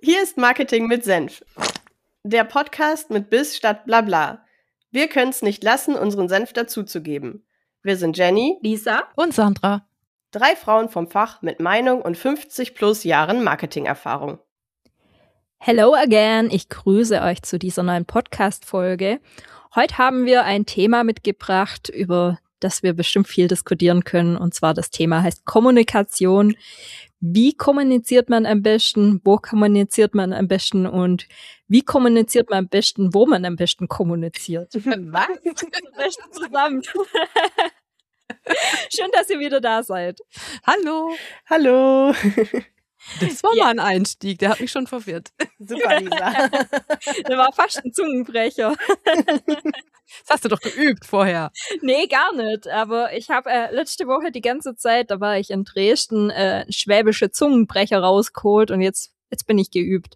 Hier ist Marketing mit Senf. Der Podcast mit Biss statt Blabla. Wir können's nicht lassen, unseren Senf dazuzugeben. Wir sind Jenny, Lisa und Sandra. 3 Frauen vom Fach mit Meinung und 50 plus Jahren Marketingerfahrung. Hello again, ich grüße euch zu dieser neuen Podcast-Folge. Heute haben wir ein Thema mitgebracht, über das wir bestimmt viel diskutieren können, und zwar das Thema heißt Kommunikation. Wie kommuniziert man am besten, wo kommuniziert man am besten und wie kommuniziert man am besten, wo man am besten kommuniziert? Was? Am besten zusammen. Schön, dass ihr wieder da seid. Hallo. Hallo. Das war mal ein Einstieg, der hat mich schon verwirrt. Super, Lisa. Der war fast ein Zungenbrecher. Das hast du doch geübt vorher. Nee, gar nicht. Aber ich habe letzte Woche die ganze Zeit, da war ich in Dresden, schwäbische Zungenbrecher rausgeholt und jetzt bin ich geübt.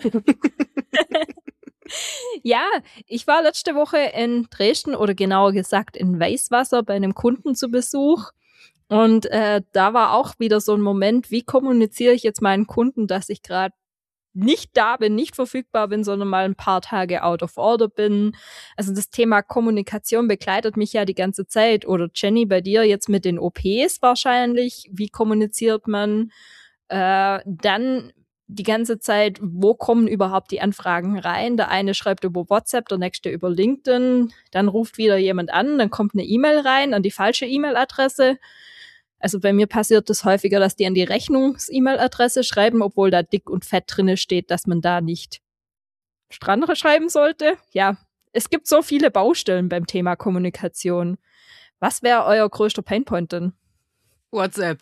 Ja, ich war letzte Woche in Dresden oder genauer gesagt in Weißwasser bei einem Kunden zu Besuch. Und da war auch wieder so ein Moment, wie kommuniziere ich jetzt meinen Kunden, dass ich gerade nicht da bin, nicht verfügbar bin, sondern mal ein paar Tage out of order bin. Also das Thema Kommunikation begleitet mich ja die ganze Zeit. Oder Jenny, bei dir jetzt mit den OPs wahrscheinlich. Wie kommuniziert man? Dann die ganze Zeit, wo kommen überhaupt die Anfragen rein? Der eine schreibt über WhatsApp, der nächste über LinkedIn. Dann ruft wieder jemand an, dann kommt eine E-Mail rein an die falsche E-Mail-Adresse. Also bei mir passiert es häufiger, dass die an die Rechnungs-E-Mail-Adresse schreiben, obwohl da dick und fett drinne steht, dass man da nicht Strandre schreiben sollte. Ja, es gibt so viele Baustellen beim Thema Kommunikation. Was wäre euer größter Painpoint denn? WhatsApp.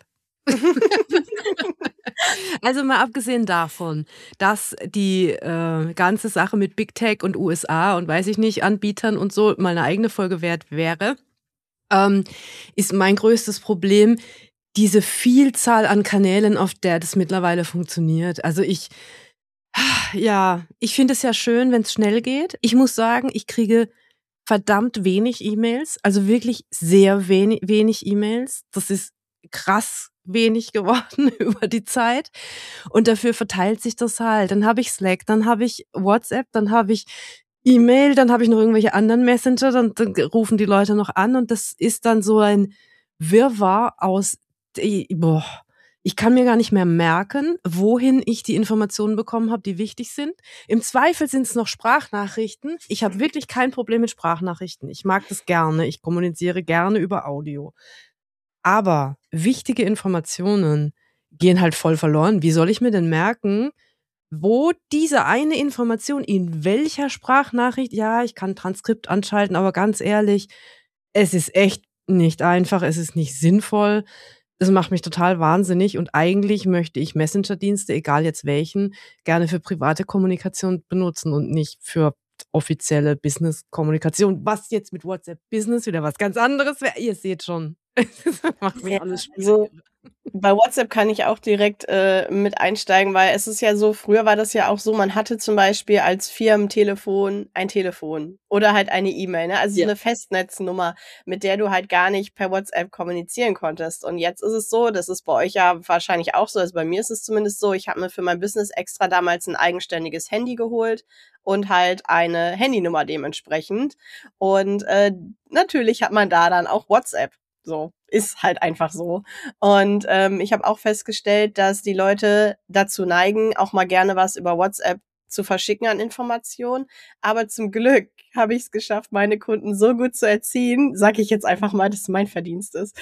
Also mal abgesehen davon, dass die ganze Sache mit Big Tech und USA und weiß ich nicht, Anbietern und so mal eine eigene Folge wert wäre, ist mein größtes Problem diese Vielzahl an Kanälen, auf der das mittlerweile funktioniert. Also ich finde es ja schön, wenn es schnell geht. Ich muss sagen, ich kriege verdammt wenig E-Mails, also wirklich sehr wenig E-Mails. Das ist krass wenig geworden über die Zeit. Und dafür verteilt sich das halt. Dann habe ich Slack, dann habe ich WhatsApp, dann habe ich E-Mail, dann habe ich noch irgendwelche anderen Messenger, dann rufen die Leute noch an und das ist dann so ein Wirrwarr aus, ich kann mir gar nicht mehr merken, wohin ich die Informationen bekommen habe, die wichtig sind. Im Zweifel sind es noch Sprachnachrichten. Ich habe wirklich kein Problem mit Sprachnachrichten. Ich mag das gerne. Ich kommuniziere gerne über Audio. Aber wichtige Informationen gehen halt voll verloren. Wie soll ich mir denn merken, wo diese eine Information in welcher Sprachnachricht, ja, ich kann Transkript anschalten, aber ganz ehrlich, es ist echt nicht einfach, es ist nicht sinnvoll. Das macht mich total wahnsinnig und eigentlich möchte ich Messenger-Dienste, egal jetzt welchen, gerne für private Kommunikation benutzen und nicht für offizielle Business-Kommunikation, was jetzt mit WhatsApp Business wieder was ganz anderes wäre. Ihr seht schon, das macht mich alles schwierig. Also bei WhatsApp kann ich auch direkt mit einsteigen, weil es ist ja so, früher war das ja auch so, man hatte zum Beispiel als Firmentelefon ein Telefon oder halt eine E-Mail, ne? Also so eine Festnetznummer, mit der du halt gar nicht per WhatsApp kommunizieren konntest. Und jetzt ist es so, das ist bei euch ja wahrscheinlich auch so, also bei mir ist es zumindest so, ich habe mir für mein Business extra damals ein eigenständiges Handy geholt und halt eine Handynummer dementsprechend. Und natürlich hat man da dann auch WhatsApp. So, ist halt einfach so. Und ich habe auch festgestellt, dass die Leute dazu neigen, auch mal gerne was über WhatsApp zu verschicken an Informationen. Aber zum Glück habe ich es geschafft, meine Kunden so gut zu erziehen, sage ich jetzt einfach mal, dass es mein Verdienst ist,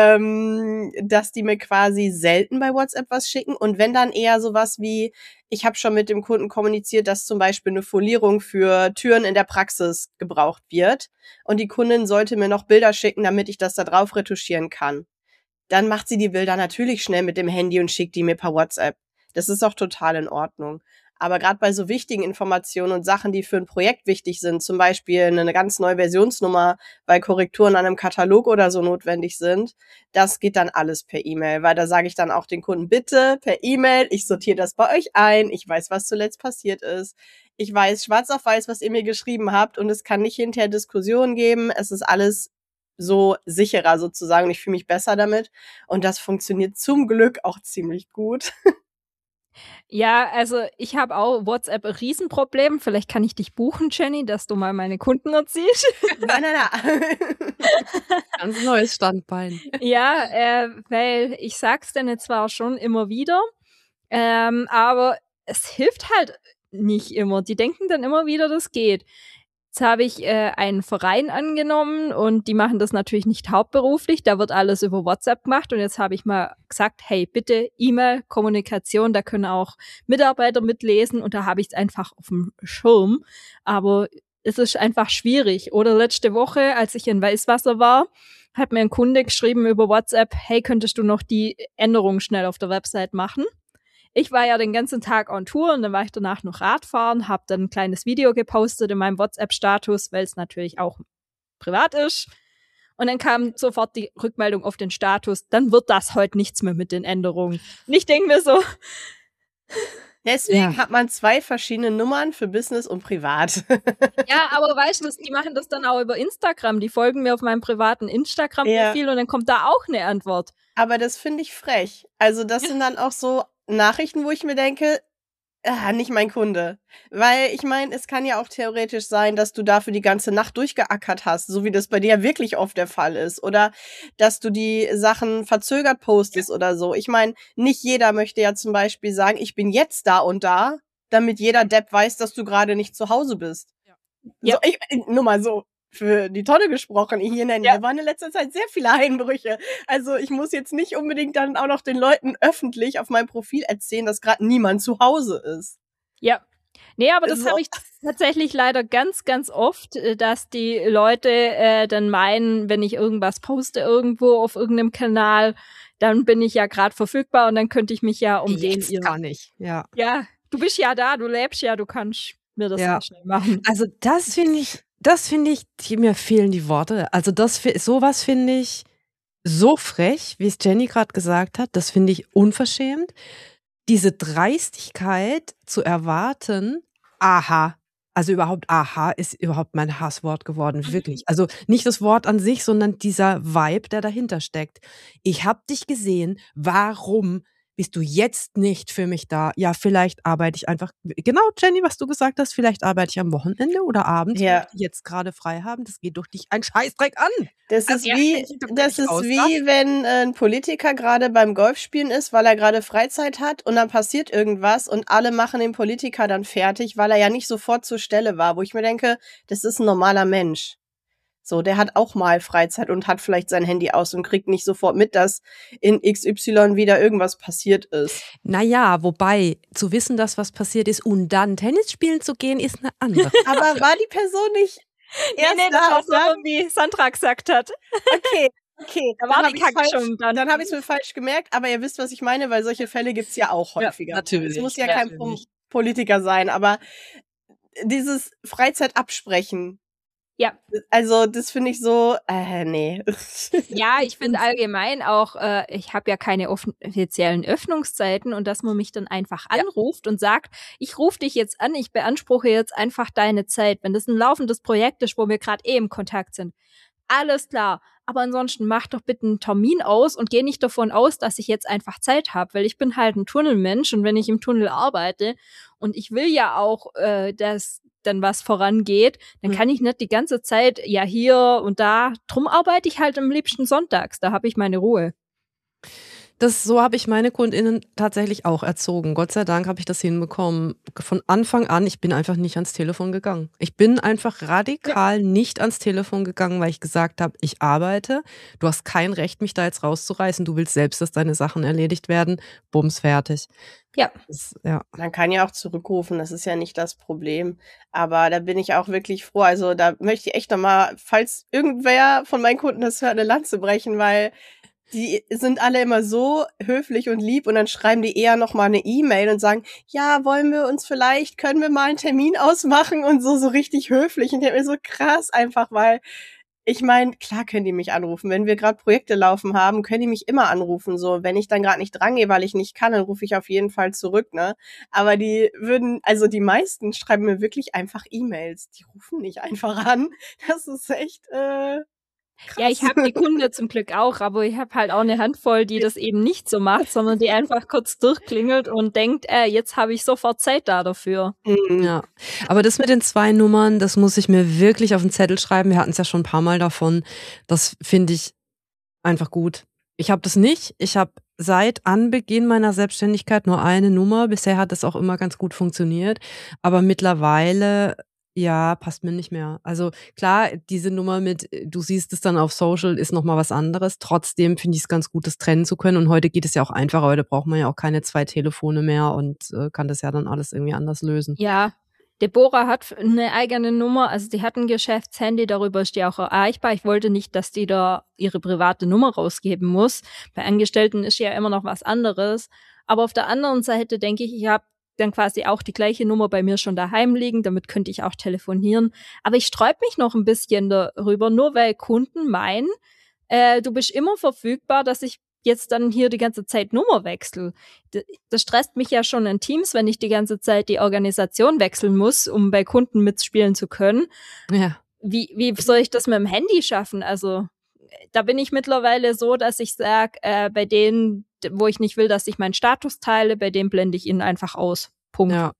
dass die mir quasi selten bei WhatsApp was schicken. Und wenn dann eher sowas wie, ich habe schon mit dem Kunden kommuniziert, dass zum Beispiel eine Folierung für Türen in der Praxis gebraucht wird und die Kundin sollte mir noch Bilder schicken, damit ich das da drauf retuschieren kann. Dann macht sie die Bilder natürlich schnell mit dem Handy und schickt die mir per WhatsApp. Das ist auch total in Ordnung. Aber gerade bei so wichtigen Informationen und Sachen, die für ein Projekt wichtig sind, zum Beispiel eine ganz neue Versionsnummer, weil Korrekturen an einem Katalog oder so notwendig sind, das geht dann alles per E-Mail, weil da sage ich dann auch den Kunden, bitte per E-Mail, ich sortiere das bei euch ein, ich weiß, was zuletzt passiert ist, ich weiß schwarz auf weiß, was ihr mir geschrieben habt und es kann nicht hinterher Diskussionen geben, es ist alles so sicherer sozusagen und ich fühle mich besser damit und das funktioniert zum Glück auch ziemlich gut. Ja, also ich habe auch WhatsApp ein Riesenproblem. Vielleicht kann ich dich buchen, Jenny, dass du mal meine Kunden erziehst. Nein. Ganz neues Standbein. Ja, weil ich sag's denen zwar schon immer wieder, aber es hilft halt nicht immer. Die denken dann immer wieder, das geht. Jetzt habe ich einen Verein angenommen und die machen das natürlich nicht hauptberuflich. Da wird alles über WhatsApp gemacht und jetzt habe ich mal gesagt, hey, bitte E-Mail, Kommunikation, da können auch Mitarbeiter mitlesen und da habe ich es einfach auf dem Schirm. Aber es ist einfach schwierig. Oder letzte Woche, als ich in Weißwasser war, hat mir ein Kunde geschrieben über WhatsApp, hey, könntest du noch die Änderungen schnell auf der Website machen? Ich war ja den ganzen Tag on Tour und dann war ich danach noch Radfahren, habe dann ein kleines Video gepostet in meinem WhatsApp-Status, weil es natürlich auch privat ist. Und dann kam sofort die Rückmeldung auf den Status, dann wird das heute nichts mehr mit den Änderungen. Und ich denke mir so, Deswegen hat man 2 verschiedene Nummern für Business und Privat. ja, aber weißt du, die machen das dann auch über Instagram. Die folgen mir auf meinem privaten Instagram-Profil und dann kommt da auch eine Antwort. Aber das finde ich frech. Also das sind dann auch so Nachrichten, wo ich mir denke, nicht mein Kunde. Weil ich meine, es kann ja auch theoretisch sein, dass du dafür die ganze Nacht durchgeackert hast, so wie das bei dir ja wirklich oft der Fall ist. Oder dass du die Sachen verzögert postest oder so. Ich meine, nicht jeder möchte ja zum Beispiel sagen, ich bin jetzt da und da, damit jeder Depp weiß, dass du gerade nicht zu Hause bist. Ja. So, nur mal so für die Tonne gesprochen. Hier in der Nähe waren in letzter Zeit sehr viele Einbrüche. Also ich muss jetzt nicht unbedingt dann auch noch den Leuten öffentlich auf meinem Profil erzählen, dass gerade niemand zu Hause ist. Ja. Nee, aber das So. habe ich tatsächlich leider ganz, ganz oft, dass die Leute dann meinen, wenn ich irgendwas poste irgendwo auf irgendeinem Kanal, dann bin ich ja gerade verfügbar und dann könnte ich mich ja um den gar nicht, ja. Ja, du bist ja da, du lebst ja, du kannst mir das ja schnell machen. Also das finde ich, mir fehlen die Worte. Also sowas finde ich so frech, wie es Jenny gerade gesagt hat. Das finde ich unverschämt. Diese Dreistigkeit zu erwarten, aha, also aha ist überhaupt mein Hasswort geworden, wirklich. Also nicht das Wort an sich, sondern dieser Vibe, der dahinter steckt. Ich habe dich gesehen, warum bist du jetzt nicht für mich da? Ja, vielleicht arbeite ich einfach, genau, Jenny, was du gesagt hast, vielleicht arbeite ich am Wochenende oder abends, wenn ich jetzt gerade frei haben. Das geht doch dich ein Scheißdreck an. Das ist wie wenn ein Politiker gerade beim Golfspielen ist, weil er gerade Freizeit hat und dann passiert irgendwas und alle machen den Politiker dann fertig, weil er ja nicht sofort zur Stelle war, wo ich mir denke, das ist ein normaler Mensch. So, der hat auch mal Freizeit und hat vielleicht sein Handy aus und kriegt nicht sofort mit, dass in XY wieder irgendwas passiert ist. Naja, wobei, zu wissen, dass was passiert ist und dann Tennis spielen zu gehen, ist eine andere. Aber war die Person nicht erst nee, das war so, wie Sandra gesagt hat. Okay. Da war die Kacke schon dann. Dann habe ich es mir falsch gemerkt, aber ihr wisst, was ich meine, weil solche Fälle gibt's ja auch häufiger. Ja, natürlich. Es muss ja kein Politiker sein, aber dieses Freizeit absprechen. Ja. Also das finde ich so, nee. Ja, ich finde allgemein auch, ich habe ja keine offiziellen Öffnungszeiten und dass man mich dann einfach anruft und sagt, ich rufe dich jetzt an, ich beanspruche jetzt einfach deine Zeit. Wenn das ein laufendes Projekt ist, wo wir gerade im Kontakt sind, alles klar. Aber ansonsten mach doch bitte einen Termin aus und geh nicht davon aus, dass ich jetzt einfach Zeit habe, weil ich bin halt ein Tunnelmensch und wenn ich im Tunnel arbeite und ich will ja auch, dass dann was vorangeht, dann kann ich nicht die ganze Zeit ja hier und da. Drum arbeite ich halt am liebsten sonntags, da habe ich meine Ruhe. So habe ich meine KundInnen tatsächlich auch erzogen. Gott sei Dank habe ich das hinbekommen. Von Anfang an, ich bin einfach nicht ans Telefon gegangen. Ich bin einfach radikal nicht ans Telefon gegangen, weil ich gesagt habe, ich arbeite. Du hast kein Recht, mich da jetzt rauszureißen. Du willst selbst, dass deine Sachen erledigt werden. Bums, fertig. Ja. Man kann ja auch zurückrufen, das ist ja nicht das Problem. Aber da bin ich auch wirklich froh. Also da möchte ich echt nochmal, falls irgendwer von meinen Kunden das hört, eine Lanze brechen, weil die sind alle immer so höflich und lieb und dann schreiben die eher noch mal eine E-Mail und sagen, ja, können wir mal einen Termin ausmachen und so richtig höflich. Und ich denke mir so krass einfach, weil ich meine, klar können die mich anrufen. Wenn wir gerade Projekte laufen haben, können die mich immer anrufen. So, wenn ich dann gerade nicht drangehe, weil ich nicht kann, dann rufe ich auf jeden Fall zurück, ne? Aber die meisten schreiben mir wirklich einfach E-Mails. Die rufen nicht einfach an. Das ist echt Ja, ich habe die Kunde zum Glück auch, aber ich habe halt auch eine Handvoll, die das eben nicht so macht, sondern die einfach kurz durchklingelt und denkt, jetzt habe ich sofort Zeit dafür. Ja, aber das mit den 2 Nummern, das muss ich mir wirklich auf den Zettel schreiben. Wir hatten es ja schon ein paar Mal davon. Das finde ich einfach gut. Ich habe das nicht. Ich habe seit Anbeginn meiner Selbstständigkeit nur eine Nummer. Bisher hat das auch immer ganz gut funktioniert. Aber mittlerweile, ja, passt mir nicht mehr. Also klar, diese Nummer mit, du siehst es dann auf Social, ist nochmal was anderes. Trotzdem finde ich es ganz gut, das trennen zu können. Und heute geht es ja auch einfacher. Heute braucht man ja auch keine 2 Telefone mehr und kann das ja dann alles irgendwie anders lösen. Ja, Deborah hat eine eigene Nummer, also die hat ein Geschäftshandy, darüber ist die auch erreichbar. Ich wollte nicht, dass die da ihre private Nummer rausgeben muss. Bei Angestellten ist ja immer noch was anderes. Aber auf der anderen Seite denke ich habe dann quasi auch die gleiche Nummer bei mir schon daheim liegen, damit könnte ich auch telefonieren. Aber ich sträube mich noch ein bisschen darüber, nur weil Kunden meinen, du bist immer verfügbar, dass ich jetzt dann hier die ganze Zeit Nummer wechsel. Das stresst mich ja schon in Teams, wenn ich die ganze Zeit die Organisation wechseln muss, um bei Kunden mitspielen zu können. Ja. Wie soll ich das mit dem Handy schaffen? Also da bin ich mittlerweile so, dass ich sage, bei denen, wo ich nicht will, dass ich meinen Status teile, bei denen blende ich ihn einfach aus. Punkt. Ja.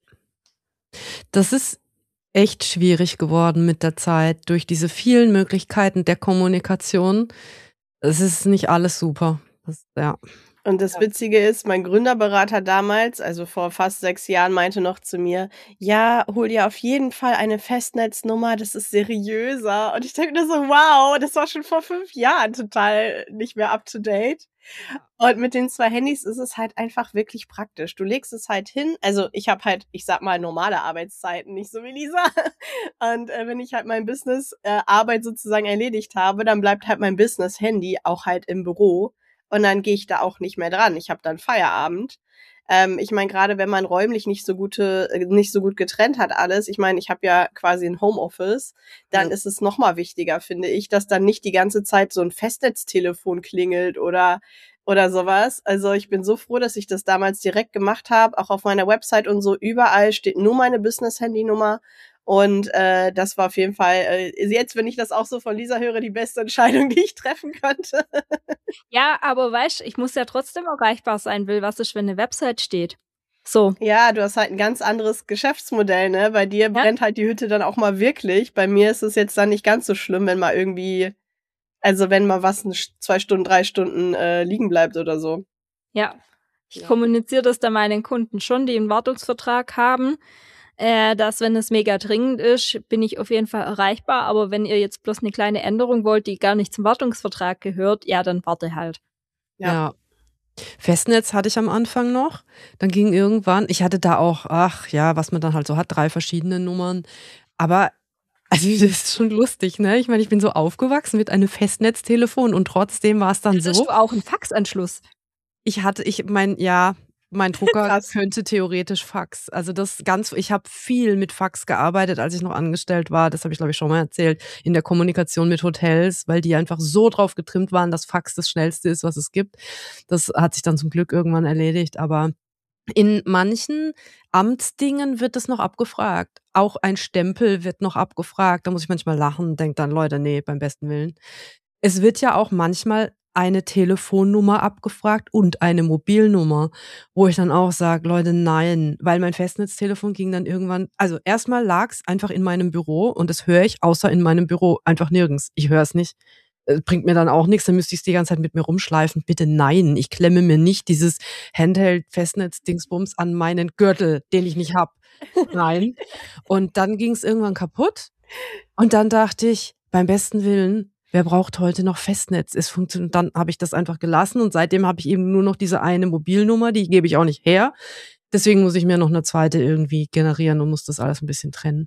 Das ist echt schwierig geworden mit der Zeit, durch diese vielen Möglichkeiten der Kommunikation. Es ist nicht alles super. Ja. Und das Witzige ist, mein Gründerberater damals, also vor fast 6 Jahren, meinte noch zu mir, ja, hol dir auf jeden Fall eine Festnetznummer, das ist seriöser. Und ich denke mir so, wow, das war schon vor 5 Jahren total nicht mehr up to date. Und mit den 2 Handys ist es halt einfach wirklich praktisch. Du legst es halt hin, also ich habe halt, ich sag mal, normale Arbeitszeiten, nicht so wie Lisa. Und wenn ich halt mein Business Arbeit sozusagen erledigt habe, dann bleibt halt mein Business-Handy auch halt im Büro. Und dann gehe ich da auch nicht mehr dran. Ich habe dann Feierabend. Ich meine, gerade wenn man räumlich nicht so gut getrennt hat alles, ich meine, ich habe ja quasi ein Homeoffice, dann ist es noch mal wichtiger, finde ich, dass dann nicht die ganze Zeit so ein Festnetztelefon klingelt oder sowas. Also ich bin so froh, dass ich das damals direkt gemacht habe. Auch auf meiner Website und so, überall steht nur meine Business-Handynummer. Und das war auf jeden Fall, jetzt, wenn ich das auch so von Lisa höre, die beste Entscheidung, die ich treffen könnte. Ja, aber weißt, ich muss ja trotzdem erreichbar sein, was ist, wenn eine Website steht? So. Ja, du hast halt ein ganz anderes Geschäftsmodell, ne? Bei dir brennt halt die Hütte dann auch mal wirklich. Bei mir ist es jetzt dann nicht ganz so schlimm, wenn mal irgendwie, also wenn mal was 2 Stunden, 3 Stunden liegen bleibt oder so. Ja, ich kommuniziere das dann meinen Kunden schon, die einen Wartungsvertrag haben, dass, wenn es mega dringend ist, bin ich auf jeden Fall erreichbar. Aber wenn ihr jetzt bloß eine kleine Änderung wollt, die gar nicht zum Wartungsvertrag gehört, ja, dann warte halt. Ja. Festnetz hatte ich am Anfang noch. Dann ging irgendwann, ich hatte da auch, was man dann halt so hat, 3 verschiedene Nummern. Aber also das ist schon lustig, ne? Ich meine, ich bin so aufgewachsen mit einem Festnetztelefon und trotzdem war es dann so. Hast du auch einen Faxanschluss? Mein Drucker könnte theoretisch Fax. Also ich habe viel mit Fax gearbeitet, als ich noch angestellt war. Das habe ich, glaube ich, schon mal erzählt, in der Kommunikation mit Hotels, weil die einfach so drauf getrimmt waren, dass Fax das Schnellste ist, was es gibt. Das hat sich dann zum Glück irgendwann erledigt, aber in manchen Amtsdingen wird das noch abgefragt. Auch ein Stempel wird noch abgefragt. Da muss ich manchmal lachen und denke dann, Leute, nee, beim besten Willen. Es wird ja auch manchmal eine Telefonnummer abgefragt und eine Mobilnummer, wo ich dann auch sage, Leute, nein, weil mein Festnetztelefon ging dann irgendwann, also erstmal lag es einfach in meinem Büro und das höre ich außer in meinem Büro einfach nirgends. Ich höre es nicht. Bringt mir dann auch nichts, dann müsste ich es die ganze Zeit mit mir rumschleifen. Bitte nein, ich klemme mir nicht dieses Handheld-Festnetz-Dingsbums an meinen Gürtel, den ich nicht hab. Nein. Und dann ging es irgendwann kaputt und dann dachte ich, beim besten Willen, wer braucht heute noch Festnetz? Es funktioniert. Dann habe ich das einfach gelassen und seitdem habe ich eben nur noch diese eine Mobilnummer, die gebe ich auch nicht her. Deswegen muss ich mir noch eine zweite irgendwie generieren und muss das alles ein bisschen trennen.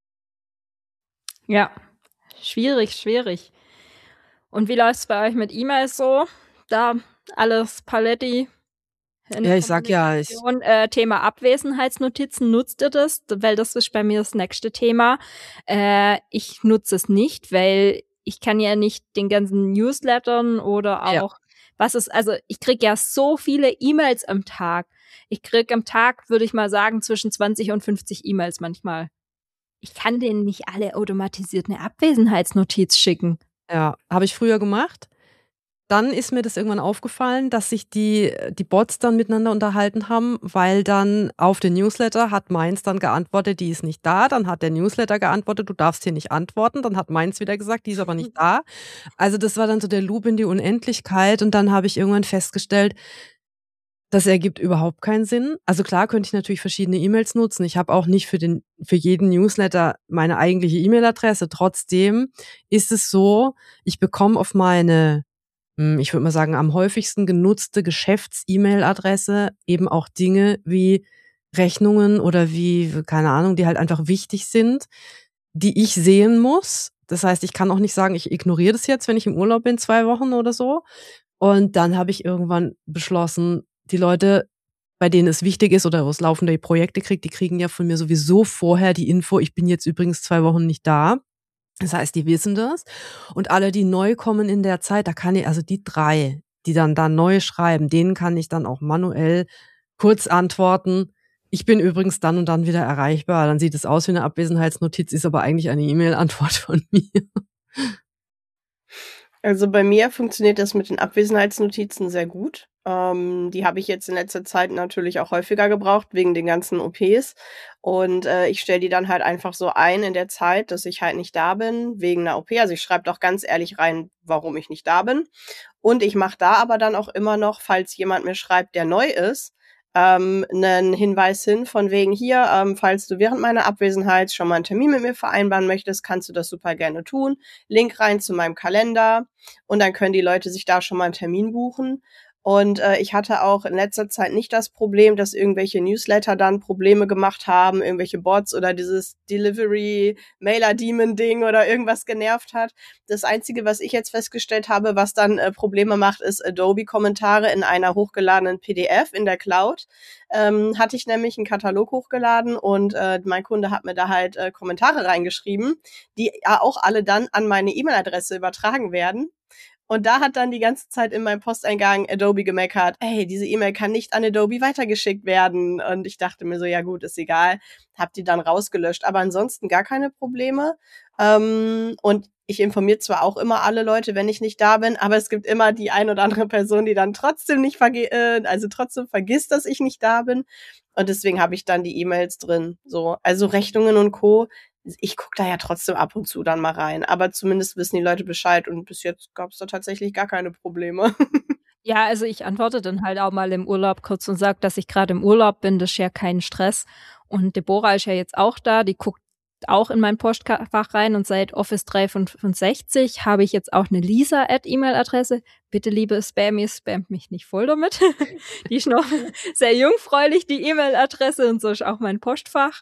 Ja, schwierig. Und wie läuft's bei euch mit E-Mails so? Da alles Paletti? Ja, ich sag ja, Thema Abwesenheitsnotizen, nutzt ihr das? Weil das ist bei mir das nächste Thema. Ich nutze es nicht, weil ich kann ja nicht den ganzen Newslettern oder auch, ich kriege ja so viele E-Mails am Tag. Ich kriege am Tag, würde ich mal sagen, zwischen 20 und 50 E-Mails manchmal. Ich kann denen nicht alle automatisiert eine Abwesenheitsnotiz schicken. Ja, habe ich früher gemacht. Dann ist mir das irgendwann aufgefallen, dass sich die Bots dann miteinander unterhalten haben, weil dann auf den Newsletter hat meins dann geantwortet, die ist nicht da. Dann hat der Newsletter geantwortet, du darfst hier nicht antworten. Dann hat meins wieder gesagt, die ist aber nicht da. Also das war dann so der Loop in die Unendlichkeit. Und dann habe ich irgendwann festgestellt, das ergibt überhaupt keinen Sinn. Also klar könnte ich natürlich verschiedene E-Mails nutzen. Ich habe auch nicht für jeden Newsletter meine eigentliche E-Mail-Adresse. Trotzdem ist es so, ich bekomme auf meine, ich würde mal sagen, am häufigsten genutzte Geschäfts-E-Mail-Adresse eben auch Dinge wie Rechnungen oder wie, keine Ahnung, die halt einfach wichtig sind, die ich sehen muss. Das heißt, ich kann auch nicht sagen, ich ignoriere das jetzt, wenn ich im Urlaub bin, 2 Wochen oder so. Und dann habe ich irgendwann beschlossen, die Leute, bei denen es wichtig ist oder wo es laufende Projekte kriegt, die kriegen ja von mir sowieso vorher die Info, ich bin jetzt übrigens 2 Wochen nicht da. Das heißt, die wissen das. Und alle, die neu kommen in der Zeit, da kann ich, also die 3, die dann da neu schreiben, denen kann ich dann auch manuell kurz antworten. Ich bin übrigens dann und dann wieder erreichbar. Dann sieht es aus wie eine Abwesenheitsnotiz, ist aber eigentlich eine E-Mail-Antwort von mir. Also bei mir funktioniert das mit den Abwesenheitsnotizen sehr gut. Die habe ich jetzt in letzter Zeit natürlich auch häufiger gebraucht, wegen den ganzen OPs. Und ich stelle die dann halt einfach so ein in der Zeit, dass ich halt nicht da bin, wegen einer OP. Also ich schreibe doch ganz ehrlich rein, warum ich nicht da bin. Und ich mache da aber dann auch immer noch, falls jemand mir schreibt, der neu ist, einen Hinweis hin von wegen hier, falls du während meiner Abwesenheit schon mal einen Termin mit mir vereinbaren möchtest, kannst du das super gerne tun. Link rein zu meinem Kalender und dann können die Leute sich da schon mal einen Termin buchen. Und ich hatte auch in letzter Zeit nicht das Problem, dass irgendwelche Newsletter dann Probleme gemacht haben, irgendwelche Bots oder dieses Delivery-Mailer-Demon-Ding oder irgendwas genervt hat. Das Einzige, was ich jetzt festgestellt habe, was dann Probleme macht, ist Adobe-Kommentare in einer hochgeladenen PDF in der Cloud. Hatte ich nämlich einen Katalog hochgeladen und mein Kunde hat mir da halt Kommentare reingeschrieben, die auch alle dann an meine E-Mail-Adresse übertragen werden. Und da hat dann die ganze Zeit in meinem Posteingang Adobe gemeckert, hey, diese E-Mail kann nicht an Adobe weitergeschickt werden. Und ich dachte mir so, ja gut, ist egal, hab die dann rausgelöscht. Aber ansonsten gar keine Probleme. Und ich informiere zwar auch immer alle Leute, wenn ich nicht da bin, aber es gibt immer die ein oder andere Person, die dann trotzdem trotzdem vergisst, dass ich nicht da bin. Und deswegen habe ich dann die E-Mails drin. So, also Rechnungen und Co. Ich gucke da ja trotzdem ab und zu dann mal rein, aber zumindest wissen die Leute Bescheid und bis jetzt gab es da tatsächlich gar keine Probleme. Ja, also ich antworte dann halt auch mal im Urlaub kurz und sage, dass ich gerade im Urlaub bin, das ist ja kein Stress. Und Deborah ist ja jetzt auch da, die guckt auch in mein Postfach rein und seit Office 365 habe ich jetzt auch eine Lisa-E-Mail-Adresse. Bitte, liebe Spammies, spamt mich nicht voll damit. Die ist noch sehr jungfräulich, die E-Mail-Adresse, und so ist auch mein Postfach.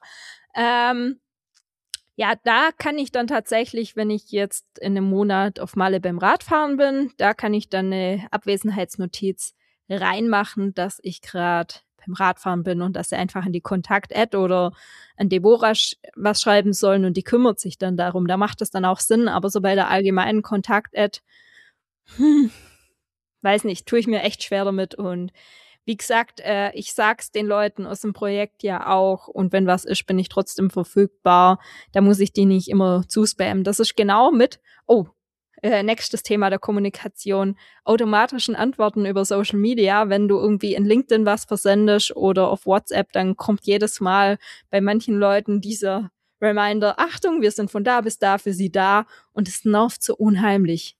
Ja, da kann ich dann tatsächlich, wenn ich jetzt in einem Monat auf Malle beim Radfahren bin, da kann ich dann eine Abwesenheitsnotiz reinmachen, dass ich gerade beim Radfahren bin und dass sie einfach an die Kontakt-Ad oder an Deborah was schreiben sollen und die kümmert sich dann darum. Da macht es dann auch Sinn, aber so bei der allgemeinen Kontakt-Ad, weiß nicht, tue ich mir echt schwer damit. Und wie gesagt, ich sag's den Leuten aus dem Projekt ja auch, und wenn was ist, bin ich trotzdem verfügbar. Da muss ich die nicht immer zuspammen. Das ist genau mit, nächstes Thema der Kommunikation, automatischen Antworten über Social Media. Wenn du irgendwie in LinkedIn was versendest oder auf WhatsApp, dann kommt jedes Mal bei manchen Leuten dieser Reminder, Achtung, wir sind von da bis da für Sie da, und es nervt so unheimlich.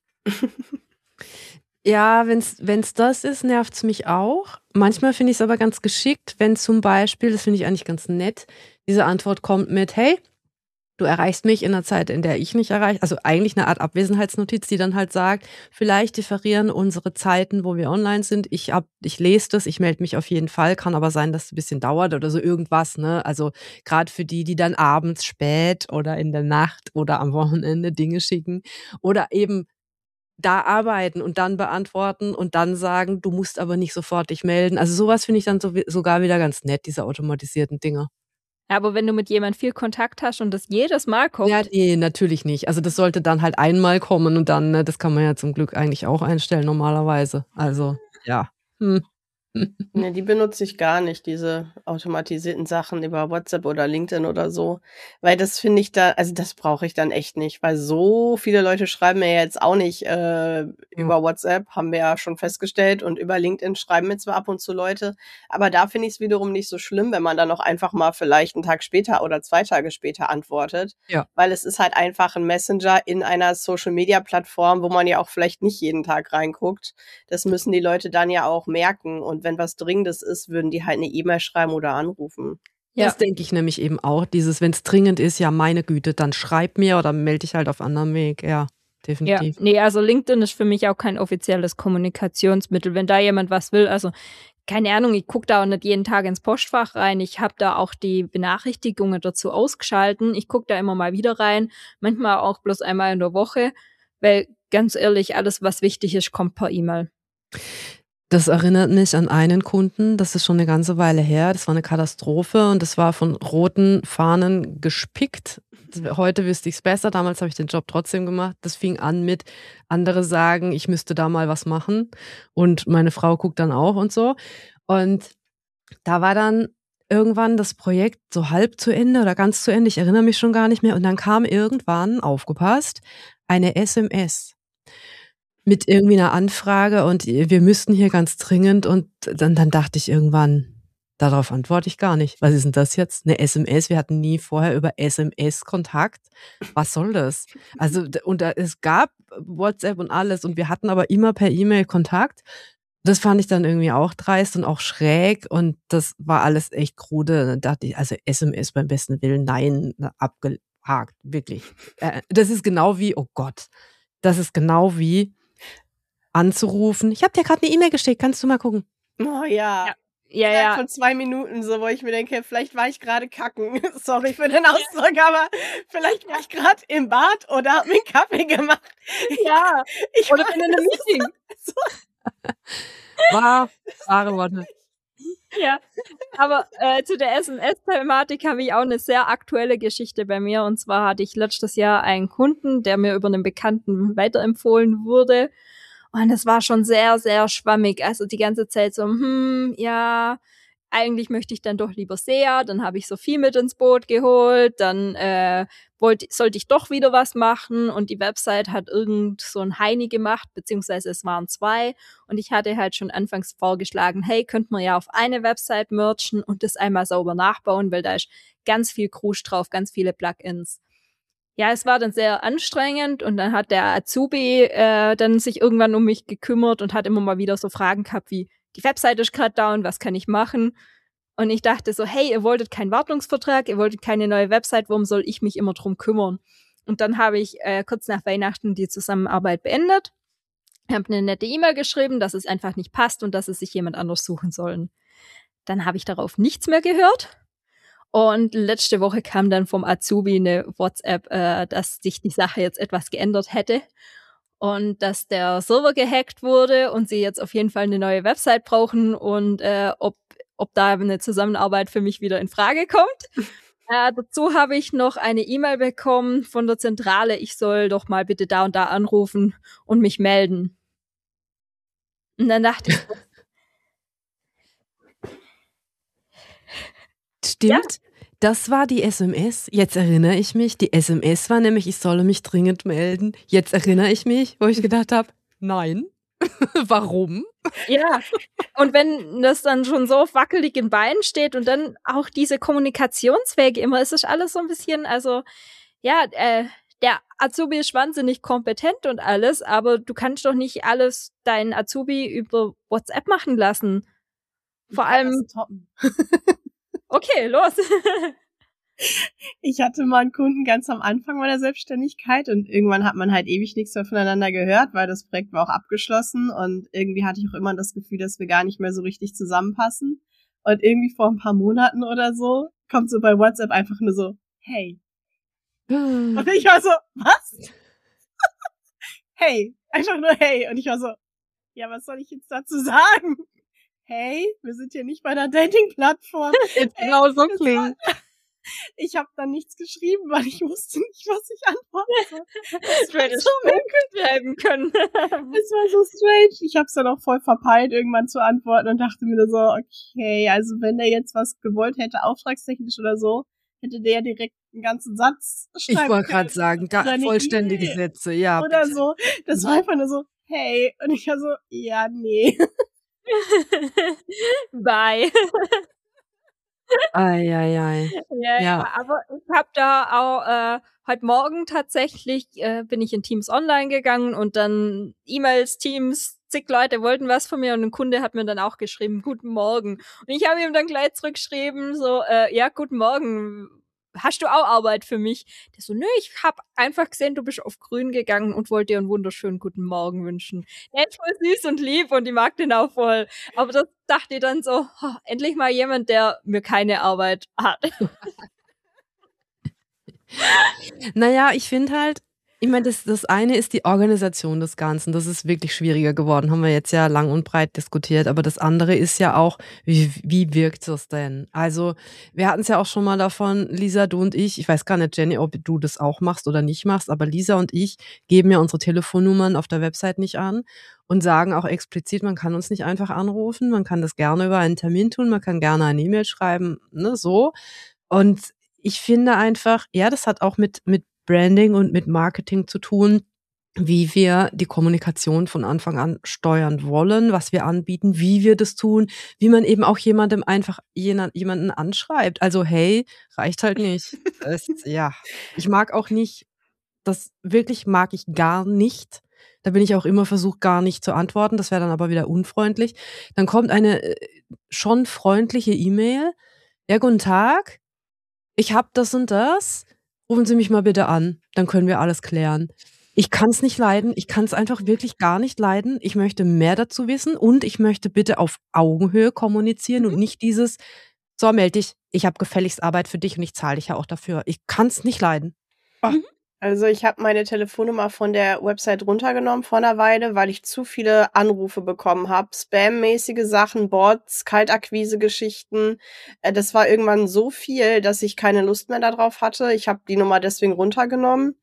Ja, wenn's das ist, nervt's mich auch. Manchmal finde ich es aber ganz geschickt, wenn zum Beispiel, das finde ich eigentlich ganz nett, diese Antwort kommt mit, hey, du erreichst mich in einer Zeit, in der ich nicht erreiche, also eigentlich eine Art Abwesenheitsnotiz, die dann halt sagt, vielleicht differieren unsere Zeiten, wo wir online sind. Ich lese das, ich melde mich auf jeden Fall, kann aber sein, dass es ein bisschen dauert oder so irgendwas, ne? Also gerade für die dann abends spät oder in der Nacht oder am Wochenende Dinge schicken oder eben da arbeiten und dann beantworten und dann sagen, du musst aber nicht sofort dich melden. Also sowas finde ich dann sogar wieder ganz nett, diese automatisierten Dinge. Ja, aber wenn du mit jemand viel Kontakt hast und das jedes Mal kommt. Ja, nee, natürlich nicht. Also das sollte dann halt einmal kommen und dann, das kann man ja zum Glück eigentlich auch einstellen normalerweise. Also, ja. Ne, die benutze ich gar nicht, diese automatisierten Sachen über WhatsApp oder LinkedIn oder so, weil das finde ich also das brauche ich dann echt nicht, weil so viele Leute schreiben mir jetzt auch nicht, über WhatsApp, haben wir ja schon festgestellt, und über LinkedIn schreiben mir zwar ab und zu Leute, aber da finde ich es wiederum nicht so schlimm, wenn man dann auch einfach mal vielleicht 'n Tag später oder 2 Tage später antwortet, Ja. weil es ist halt einfach 'n Messenger in einer Social-Media-Plattform, wo man ja auch vielleicht nicht jeden Tag reinguckt. Das müssen die Leute dann ja auch merken, und wenn was Dringendes ist, würden die halt 'ne E-Mail schreiben oder anrufen. Ja. Das denke ich nämlich eben auch. Wenn's dringend ist, ja, meine Güte, dann schreib mir oder melde dich halt auf anderem Weg. Ja, Ja, definitiv. ne, also LinkedIn ist für mich auch kein offizielles Kommunikationsmittel. Wenn da jemand was will, also keine Ahnung, ich gucke da auch nicht jeden Tag ins Postfach rein. Ich habe da auch die Benachrichtigungen dazu ausgeschalten. Ich gucke da immer mal wieder rein, manchmal auch bloß einmal in der Woche, weil ganz ehrlich, alles, was wichtig ist, kommt per E-Mail. Das erinnert mich an einen Kunden, das ist schon 'ne ganze Weile her. Das war 'ne Katastrophe und das war von roten Fahnen gespickt. Heute wüsste ich's besser, damals habe ich den Job trotzdem gemacht. Das fing an mit, andere sagen, ich müsste da mal was machen und meine Frau guckt dann auch und so. Und da war dann irgendwann das Projekt so halb zu Ende oder ganz zu Ende, ich erinnere mich schon gar nicht mehr. Und dann kam irgendwann, aufgepasst, eine SMS mit irgendwie 'ner Anfrage und wir müssten hier ganz dringend, und dann dachte ich irgendwann: „Darauf antworte ich gar nicht. Was ist 'n das jetzt? 'Ne SMS? Wir hatten nie vorher über SMS Kontakt. Was soll das?“ Also, es gab WhatsApp und alles und wir hatten aber immer per E-Mail Kontakt. Das fand ich dann irgendwie auch dreist und auch schräg und das war alles echt krude. Dann dachte ich: „Also, SMS beim besten Willen, nein, abgehakt, wirklich.“ Das ist genau wie, oh Gott, das ist genau wie anzurufen: „Ich habe dir grad 'ne E-Mail geschickt, kannst du mal gucken?“ Oh ja. Ja. Ja, Innerhalb ja. von 2 Minuten, so, wo ich mir denke, vielleicht war ich grade kacken. Sorry für den Ausdruck, aber vielleicht war ich grad im Bad oder habe mir 'n Kaffee gemacht. Ja, Ich oder war bin in 'nem Meeting. so Wahre Worte. Ja, aber, zu der SMS-Thematik habe ich auch 'ne sehr aktuelle Geschichte bei mir. Und zwar hatte ich letztes Jahr einen Kunden, der mir über 'nen Bekannten weiterempfohlen wurde. Und es war schon sehr, sehr schwammig. Also, die ganze Zeit so: ja, eigentlich möchte ich dann doch lieber SEA. Dann habe ich Sophie mit ins Boot geholt. Dann, sollte ich doch wieder was machen und die Website hat irgend so 'n Heini gemacht, beziehungsweise es waren 2. Und ich hatte halt schon anfangs vorgeschlagen: „Hey, könnten wir ja auf eine Website mergen und das einmal sauber nachbauen“, weil da ist ganz viel Krusch drauf, ganz viele Plugins. Ja, es war dann sehr anstrengend und dann hat der Azubi, dann sich irgendwann um mich gekümmert und hat immer mal wieder so Fragen gehabt wie: „Die Website ist grad down, was kann ich machen?“ Und ich dachte so: „Hey, ihr wolltet keinen Wartungsvertrag, ihr wolltet keine neue Website, warum soll ich mich immer drum kümmern?“ Und dann habe ich, kurz nach Weihnachten die Zusammenarbeit beendet, habe 'ne nette E-Mail geschrieben, dass es einfach nicht passt und dass sie sich jemand anders suchen sollen. Dann habe ich darauf nichts mehr gehört. Und letzte Woche kam dann vom Azubi 'ne WhatsApp, dass sich die Sache jetzt etwas geändert hätte und dass der Server gehackt wurde und sie jetzt auf jeden Fall 'ne neue Website brauchen und, ob da 'ne Zusammenarbeit für mich wieder in Frage kommt. Dazu habe ich noch eine E-Mail bekommen von der Zentrale, ich soll doch mal bitte da und da anrufen und mich melden. Und dann dachte ich so ja, Stimmt, das war die SMS. Jetzt erinnere ich mich. Die SMS war nämlich: „Ich solle mich dringend melden.“ Jetzt erinnere ich mich, wo ich gedacht habe: „Nein, warum?“ ja. Und wenn das dann schon so auf wackeligen Beinen steht und dann auch diese Kommunikationswege immer, es ist alles so 'n bisschen, also, ja, der Azubi ist wahnsinnig kompetent und alles, aber du kannst doch nicht alles deinen Azubi über WhatsApp machen lassen. Ich Vor kann das allem toppen. okay, los. Ich hatte mal 'n Kunden ganz am Anfang meiner Selbstständigkeit und irgendwann hat man halt ewig nix mehr voneinander gehört, weil das Projekt war auch abgeschlossen und irgendwie hatte ich auch immer das Gefühl, dass wir gar nicht mehr so richtig zusammenpassen. Und irgendwie vor 'n paar Monaten oder so kommt so bei WhatsApp einfach nur so: „Hey.“ Und ich war so: „Was?“ „Hey.“ Einfach nur „Hey.“ Und ich war so: „Ja, was soll ich jetzt dazu sagen? Hey, wir sind hier nicht bei 'ner Dating-Plattform.“ Genau so klingt's. ich habe dann nichts geschrieben, weil ich wusste nicht, was ich antworten soll. Das hätte so schreiben können. Es war so strange. Ich habe es dann auch voll verpeilt, irgendwann zu antworten und dachte mir so, okay, also wenn der jetzt was gewollt hätte, auftragstechnisch oder so, hätte der direkt einen ganzen Satz schreiben Ich wollte können. gerade sagen, Oder eine vollständige E-Mail Sätze, ja. oder bitte. so. Das war einfach nur so, hey. Und ich war so, ja, nee. Bye. Ei. Ja, aber ich habe da auch heute Morgen tatsächlich bin ich in Teams Online gegangen und dann E-Mails, Teams, zig Leute wollten was von mir und ein Kunde hat mir dann auch geschrieben, guten Morgen. Und ich habe ihm dann gleich zurückgeschrieben, so, ja, guten Morgen. Hast du auch Arbeit für mich? Der so, nö, ich habe einfach gesehen, du bist auf grün gegangen und wollte dir einen wunderschönen guten Morgen wünschen. Der ist voll süß und lieb und ich mag den auch voll. Aber das dachte ich dann so, endlich mal jemand, der mir keine Arbeit hat. Naja, ich finde halt, ich meine, das eine ist die Organisation des Ganzen. Das ist wirklich schwieriger geworden. Haben wir jetzt ja lang und breit diskutiert. Aber das andere ist ja auch, wie wirkt das denn? Also, wir hatten es ja auch schon mal davon, Lisa, du und ich weiß gar nicht, Jenny, ob du das auch machst oder nicht machst, aber Lisa und ich geben ja unsere Telefonnummern auf der Website nicht an und sagen auch explizit, man kann uns nicht einfach anrufen. Man kann das gerne über einen Termin tun. Man kann gerne eine E-Mail schreiben, ne, so. Und ich finde einfach, ja, das hat auch mit Branding und mit Marketing zu tun, wie wir die Kommunikation von Anfang an steuern wollen, was wir anbieten, wie wir das tun, wie man eben auch jemandem einfach jemanden anschreibt. Also hey, reicht halt nicht. Ja, ich mag auch nicht, das wirklich mag ich gar nicht. Da bin ich auch immer versucht, gar nicht zu antworten. Das wäre dann aber wieder unfreundlich. Dann kommt eine schon freundliche E-Mail. Ja, guten Tag. Ich habe das und das. Rufen Sie mich mal bitte an, dann können wir alles klären. Ich kann es nicht leiden, ich kann es einfach wirklich gar nicht leiden. Ich möchte mehr dazu wissen und ich möchte bitte auf Augenhöhe kommunizieren und nicht dieses, so meld dich, ich habe gefälligst Arbeit für dich und ich zahle dich ja auch dafür. Ich kann es nicht leiden. Also ich habe meine Telefonnummer von der Website runtergenommen vor einer Weile, weil ich zu viele Anrufe bekommen habe. Spam-mäßige Sachen, Bots, Kaltakquise-Geschichten. Das war irgendwann so viel, dass ich keine Lust mehr darauf hatte. Ich habe die Nummer deswegen runtergenommen.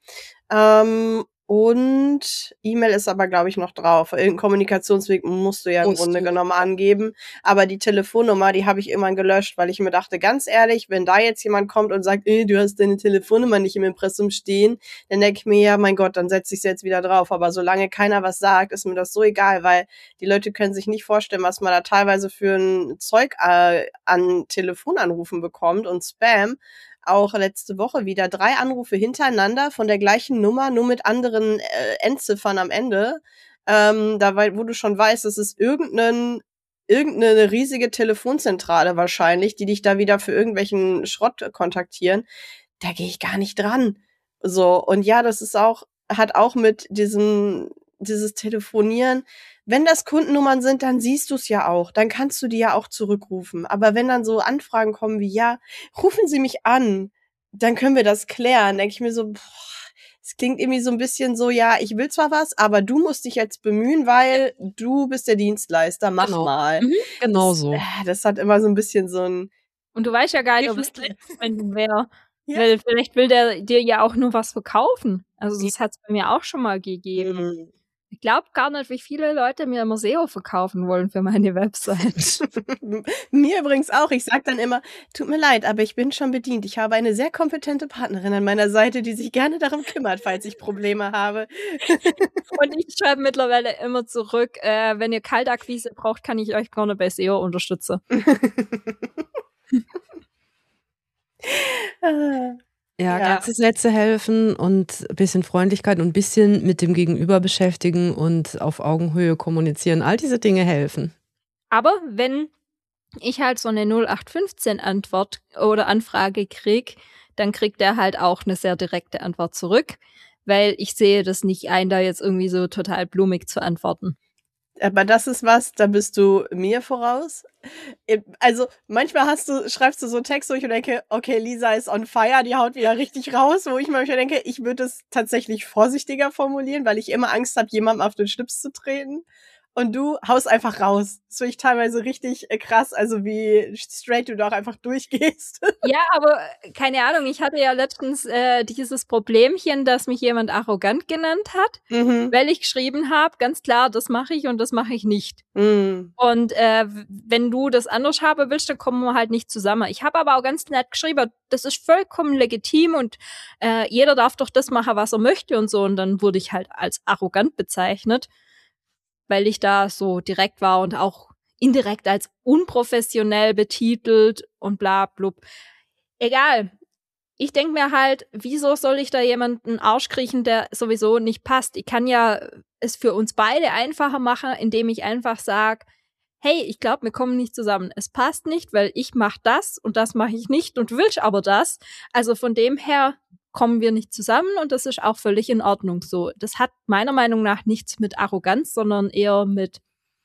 Und E-Mail ist aber, glaube ich, noch drauf. Irgendeinen Kommunikationsweg musst du ja im Grunde genommen angeben. Aber die Telefonnummer, die habe ich irgendwann gelöscht, weil ich mir dachte, ganz ehrlich, wenn da jetzt jemand kommt und sagt, du hast deine Telefonnummer nicht im Impressum stehen, dann denke ich mir, ja, mein Gott, dann setze ich es jetzt wieder drauf. Aber solange keiner was sagt, ist mir das so egal, weil die Leute können sich nicht vorstellen, was man da teilweise für ein Zeug an Telefonanrufen bekommt und Spam. Auch letzte Woche wieder 3 Anrufe hintereinander von der gleichen Nummer, nur mit anderen Endziffern am Ende. Wo du schon weißt, es ist irgendeine riesige Telefonzentrale wahrscheinlich, die dich da wieder für irgendwelchen Schrott kontaktieren. Da gehe ich gar nicht dran. So, und ja, das ist auch, hat auch mit dieses Telefonieren. Wenn das Kundennummern sind, dann siehst du es ja auch. Dann kannst du die ja auch zurückrufen. Aber wenn dann so Anfragen kommen wie, ja, rufen Sie mich an, dann können wir das klären. Denke ich mir so, es klingt irgendwie so ein bisschen so, ja, ich will zwar was, aber du musst dich jetzt bemühen, weil du bist der Dienstleister, mach mal. Genau so. Das hat immer so ein bisschen so ein... Und du weißt ja gar nicht, ob es letztendlich wäre. Ja. Weil vielleicht will der dir ja auch nur was verkaufen. Also das hat es bei mir auch schon mal gegeben. Ich glaube gar nicht, wie viele Leute mir immer SEO verkaufen wollen für meine Website. Mir übrigens auch. Ich sag dann immer, tut mir leid, aber ich bin schon bedient. Ich habe eine sehr kompetente Partnerin an meiner Seite, die sich gerne darum kümmert, falls ich Probleme habe. Und ich schreibe mittlerweile immer zurück, wenn ihr Kaltakquise braucht, kann ich euch gerne bei SEO unterstützen. Ja, ganze Sätze helfen und ein bisschen Freundlichkeit und ein bisschen mit dem Gegenüber beschäftigen und auf Augenhöhe kommunizieren. All diese Dinge helfen. Aber wenn ich halt so eine 0815 Antwort oder Anfrage krieg, dann kriegt der halt auch eine sehr direkte Antwort zurück, weil ich sehe das nicht ein, da jetzt irgendwie so total blumig zu antworten. Aber das ist was, da bist du mir voraus. Also manchmal schreibst du so Texte, wo ich mir denke, okay, Lisa ist on fire, die haut wieder richtig raus, wo ich manchmal denke, ich würde es tatsächlich vorsichtiger formulieren, weil ich immer Angst habe, jemandem auf den Schlips zu treten. und du haust einfach raus. Das finde ich teilweise richtig krass, also wie straight du da auch einfach durchgehst. Ja, aber keine Ahnung, ich hatte ja letztens dieses Problemchen, dass mich jemand arrogant genannt hat, weil ich geschrieben habe, ganz klar, das mache ich und das mache ich nicht. Und wenn du das anders haben willst, dann kommen wir halt nicht zusammen. Ich habe aber auch ganz nett geschrieben, das ist vollkommen legitim und jeder darf doch das machen, was er möchte und so. Und dann wurde ich halt als arrogant bezeichnet, weil ich da so direkt war und auch indirekt als unprofessionell betitelt und bla blub. Egal. Ich denke mir halt, wieso soll ich da jemanden Arsch kriechen, der sowieso nicht passt? Ich kann ja es für uns beide einfacher machen, indem ich einfach sage, hey, ich glaube, wir kommen nicht zusammen. Es passt nicht, weil ich mache das und das mache ich nicht und du willst aber das. Also von dem her kommen wir nicht zusammen und das ist auch völlig in Ordnung so. Das hat meiner Meinung nach nichts mit Arroganz, sondern eher mit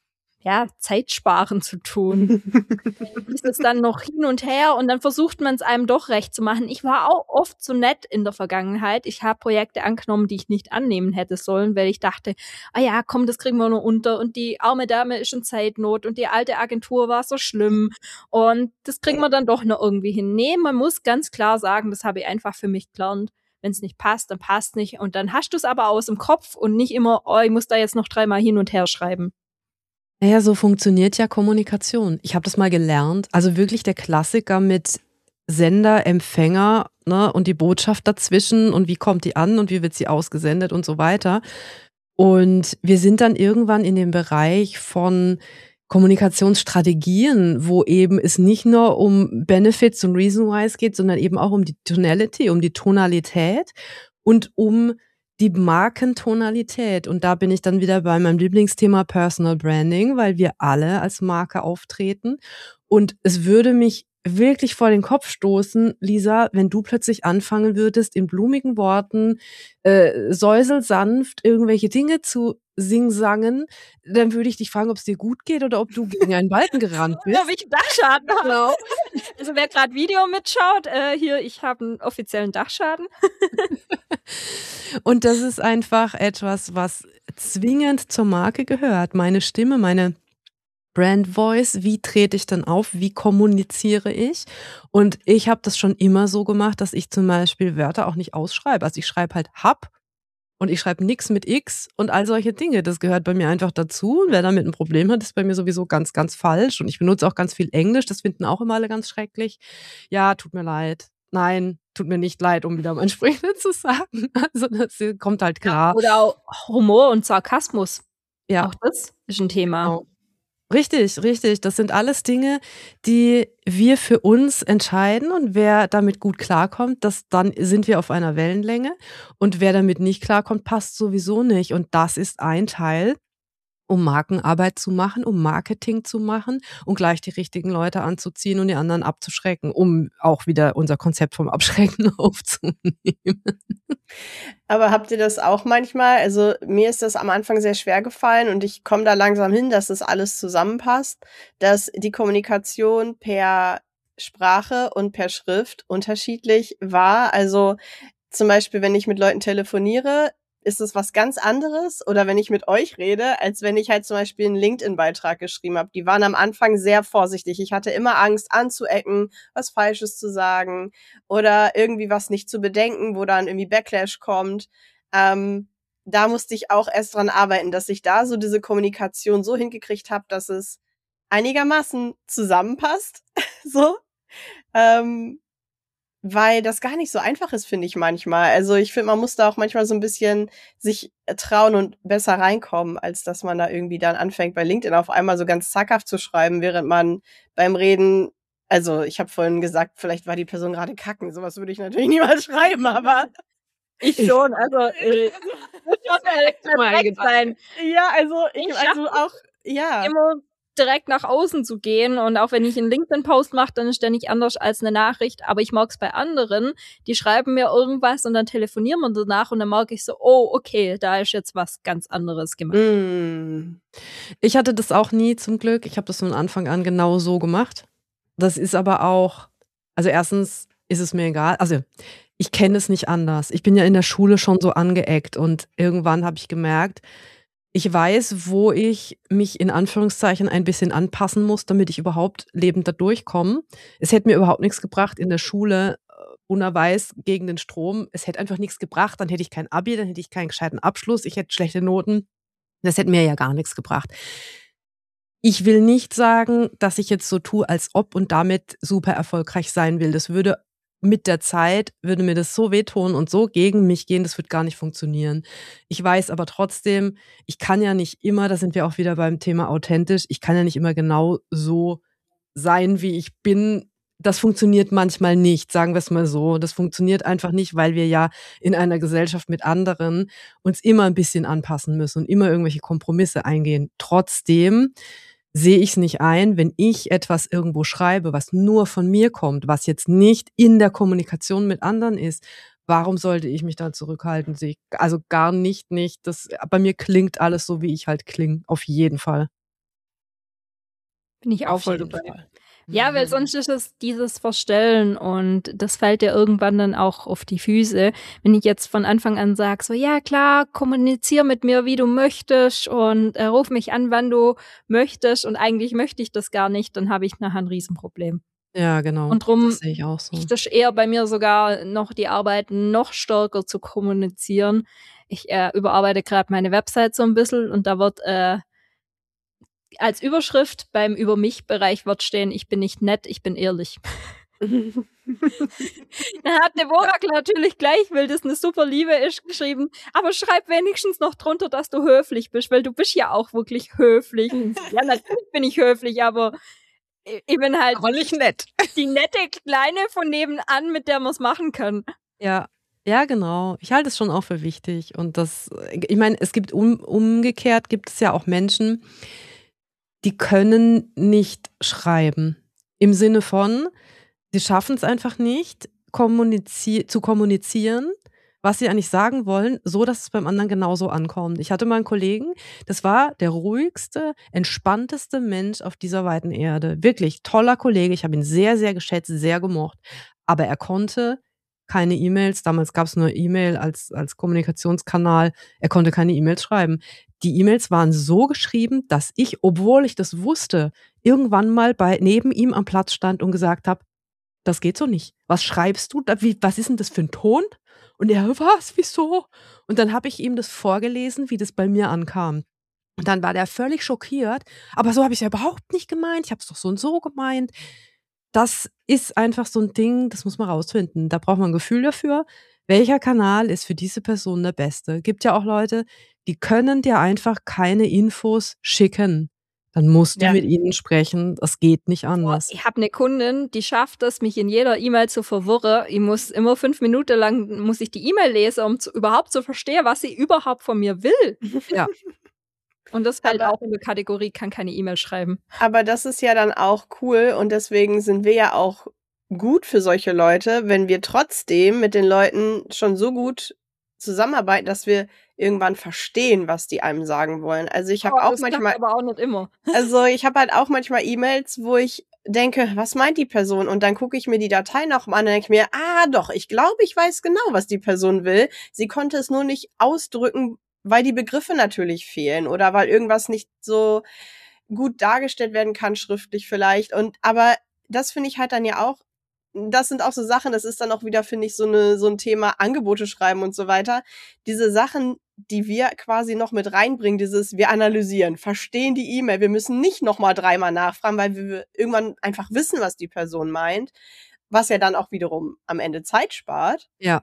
Zeitsparen zu tun. Ist es dann noch hin und her und dann versucht man es einem doch recht zu machen. Ich war auch oft so nett in der Vergangenheit. Ich habe Projekte angenommen, die ich nicht annehmen hätte sollen, weil ich dachte, komm, das kriegen wir nur unter und die arme Dame ist in Zeitnot und die alte Agentur war so schlimm und das kriegen wir dann doch noch irgendwie hin. Nee, man muss ganz klar sagen, das habe ich einfach für mich gelernt. Wenn es nicht passt, dann passt nicht und dann hast du es aber aus dem Kopf und nicht immer, ich muss da jetzt noch 3-mal hin und her schreiben. Naja, so funktioniert ja Kommunikation. Ich habe das mal gelernt. Also wirklich der Klassiker mit Sender, Empfänger, ne, und die Botschaft dazwischen und wie kommt die an und wie wird sie ausgesendet und so weiter. Und wir sind dann irgendwann in dem Bereich von Kommunikationsstrategien, wo eben es nicht nur um Benefits und Reason Whys geht, sondern eben auch um die Tonality, um die Tonalität und um die Markentonalität. Und da bin ich dann wieder bei meinem Lieblingsthema Personal Branding, weil wir alle als Marke auftreten. Und es würde mich wirklich vor den Kopf stoßen, Lisa, wenn du plötzlich anfangen würdest, in blumigen Worten, säuselsanft irgendwelche Dinge zu singsangen, dann würde ich dich fragen, ob es dir gut geht oder ob du gegen einen Balken gerannt bist. Ob ich einen Dachschaden habe. Genau. Also wer gerade Video mitschaut, hier, ich habe einen offiziellen Dachschaden. Und das ist einfach etwas, was zwingend zur Marke gehört. Meine Stimme, meine Brand Voice, wie trete ich dann auf, wie kommuniziere ich? Und ich habe das schon immer so gemacht, dass ich zum Beispiel Wörter auch nicht ausschreibe. Also ich schreibe halt hab und ich schreibe nix mit X und all solche Dinge. Das gehört bei mir einfach dazu. Und wer damit ein Problem hat, ist bei mir sowieso ganz, ganz falsch. Und ich benutze auch ganz viel Englisch. Das finden auch immer alle ganz schrecklich. Ja, tut mir leid. Nein, tut mir nicht leid, um wieder mein Sprichwort zu sagen. Also das kommt halt klar. Ja, oder auch Humor und Sarkasmus. Ja. Auch das ist ein Thema. Genau. Richtig, richtig. Das sind alles Dinge, die wir für uns entscheiden und wer damit gut klarkommt, dann sind wir auf einer Wellenlänge und wer damit nicht klarkommt, passt sowieso nicht. Und das ist ein Teil, um Markenarbeit zu machen, um Marketing zu machen und gleich die richtigen Leute anzuziehen und die anderen abzuschrecken, um auch wieder unser Konzept vom Abschrecken aufzunehmen. Aber habt ihr das auch manchmal? Also mir ist das am Anfang sehr schwer gefallen und ich komme da langsam hin, dass das alles zusammenpasst, dass die Kommunikation per Sprache und per Schrift unterschiedlich war. Also zum Beispiel, wenn ich mit Leuten telefoniere, ist es was ganz anderes oder wenn ich mit euch rede, als wenn ich halt zum Beispiel einen LinkedIn-Beitrag geschrieben habe. Die waren am Anfang sehr vorsichtig. Ich hatte immer Angst anzuecken, was Falsches zu sagen oder irgendwie was nicht zu bedenken, wo dann irgendwie Backlash kommt. Da musste ich auch erst dran arbeiten, dass ich da so diese Kommunikation so hingekriegt habe, dass es einigermaßen zusammenpasst. So. Weil das gar nicht so einfach ist, finde ich manchmal. Also ich finde, man muss da auch manchmal so ein bisschen sich trauen und besser reinkommen, als dass man da irgendwie dann anfängt, bei LinkedIn auf einmal so ganz zackhaft zu schreiben, während man beim Reden, also ich habe vorhin gesagt, vielleicht war die Person gerade kacken. Sowas würde ich natürlich niemals schreiben, aber ich schon. Also muss schon direkt sein. Ja, also ich also auch, ja. Immer direkt nach außen zu gehen und auch wenn ich einen LinkedIn-Post mache, dann ist der nicht anders als eine Nachricht, aber ich mag es bei anderen, die schreiben mir irgendwas und dann telefonieren wir danach und dann mag ich so, oh, okay, da ist jetzt was ganz anderes gemacht. Ich hatte das auch nie zum Glück, ich habe das von Anfang an genau so gemacht. Das ist aber auch, also erstens ist es mir egal, also ich kenne es nicht anders. Ich bin ja in der Schule schon so angeeckt und irgendwann habe ich gemerkt, Ich weiß, wo ich mich in Anführungszeichen ein bisschen anpassen muss, damit ich überhaupt lebend da durchkomme. Es hätte mir überhaupt nichts gebracht in der Schule, unerweis gegen den Strom. Es hätte einfach nichts gebracht, dann hätte ich kein Abi, dann hätte ich keinen gescheiten Abschluss, ich hätte schlechte Noten. Das hätte mir ja gar nichts gebracht. Ich will nicht sagen, dass ich jetzt so tue, als ob und damit super erfolgreich sein will. Das würde mit der Zeit, würde mir das so wehtun und so gegen mich gehen, das wird gar nicht funktionieren. Ich weiß aber trotzdem, ich kann ja nicht immer, da sind wir auch wieder beim Thema authentisch, ich kann ja nicht immer genau so sein, wie ich bin. Das funktioniert manchmal nicht, sagen wir es mal so. Das funktioniert einfach nicht, weil wir ja in einer Gesellschaft mit anderen uns immer ein bisschen anpassen müssen und immer irgendwelche Kompromisse eingehen. Trotzdem sehe ich es nicht ein, wenn ich etwas irgendwo schreibe, was nur von mir kommt, was jetzt nicht in der Kommunikation mit anderen ist. Warum sollte ich mich da zurückhalten? Also gar nicht. Bei mir klingt alles so, wie ich halt klinge. Auf jeden Fall. Bin ich auch Auf voll jeden dabei. Fall. Ja, weil sonst ist es dieses Verstellen und das fällt dir irgendwann dann auch auf die Füße. Wenn ich jetzt von Anfang an sage, so ja klar, kommunizier mit mir, wie du möchtest und ruf mich an, wann du möchtest und eigentlich möchte ich das gar nicht, dann habe ich nachher ein Riesenproblem. Ja, genau. Und drum Das sehe ich auch so. ist das eher bei mir sogar noch die Arbeit, noch stärker zu kommunizieren. Ich überarbeite gerade meine Website so ein bisschen und da wird als Überschrift beim Über mich-Bereich wird stehen, ich bin nicht nett, ich bin ehrlich. Dann hat Deborah natürlich gleich, weil das eine super Liebe ist, geschrieben, aber schreib wenigstens noch drunter, dass du höflich bist, weil du bist ja auch wirklich höflich. Ja, natürlich bin ich höflich, aber ich bin halt Aber nicht nett. die nette Kleine von nebenan, mit der man es machen kann. Ja, genau. Ich halte es schon auch für wichtig. Und ich meine, es gibt umgekehrt gibt es ja auch Menschen, die können nicht schreiben. Im Sinne von, sie schaffen es einfach nicht, zu kommunizieren, was sie eigentlich sagen wollen, so dass es beim anderen genauso ankommt. Ich hatte mal einen Kollegen, das war der ruhigste, entspannteste Mensch auf dieser weiten Erde. Wirklich toller Kollege. Ich habe ihn sehr, sehr geschätzt, sehr gemocht. Aber er konnte keine E-Mails, damals gab es nur E-Mail als Kommunikationskanal, er konnte keine E-Mails schreiben. Die E-Mails waren so geschrieben, dass ich, obwohl ich das wusste, irgendwann mal neben ihm am Platz stand und gesagt habe, das geht so nicht. Was schreibst du? Was ist denn das für ein Ton? Und er, was? Wieso? Und dann habe ich ihm das vorgelesen, wie das bei mir ankam. Und dann war der völlig schockiert. Aber so habe ich es ja überhaupt nicht gemeint. Ich habe es doch so und so gemeint. Das ist einfach so ein Ding, das muss man rausfinden. Da braucht man ein Gefühl dafür, welcher Kanal ist für diese Person der beste. Gibt ja auch Leute, die können dir einfach keine Infos schicken. Dann musst du mit ihnen sprechen. Das geht nicht anders. Ich habe eine Kundin, die schafft es, mich in jeder E-Mail zu verwirren. Ich muss immer 5 Minuten lang muss ich die E-Mail lesen, um überhaupt zu verstehen, was sie überhaupt von mir will. Ja. Und das fällt auch in der Kategorie, kann keine E-Mail schreiben. Aber das ist ja dann auch cool und deswegen sind wir ja auch gut für solche Leute, wenn wir trotzdem mit den Leuten schon so gut zusammenarbeiten, dass wir irgendwann verstehen, was die einem sagen wollen. Also ich habe auch manchmal, aber auch nicht immer. also ich habe halt auch manchmal E-Mails, wo ich denke, was meint die Person? Und dann gucke ich mir die Datei noch mal an und denke mir, doch, ich glaube, ich weiß genau, was die Person will. Sie konnte es nur nicht ausdrücken, weil die Begriffe natürlich fehlen oder weil irgendwas nicht so gut dargestellt werden kann, schriftlich vielleicht. Aber das finde ich halt dann ja auch, das sind auch so Sachen, das ist dann auch wieder, finde ich, so ein Thema Angebote schreiben und so weiter. Diese Sachen, die wir quasi noch mit reinbringen, wir analysieren, verstehen die E-Mail. Wir müssen nicht noch mal 3-mal nachfragen, weil wir irgendwann einfach wissen, was die Person meint, was ja dann auch wiederum am Ende Zeit spart. Ja.